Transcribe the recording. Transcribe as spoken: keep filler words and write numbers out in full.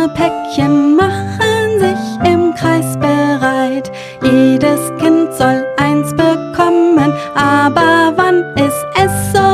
Kleine Päckchen machen sich im Kreis bereit. Jedes Kind soll eins bekommen, aber wann ist es so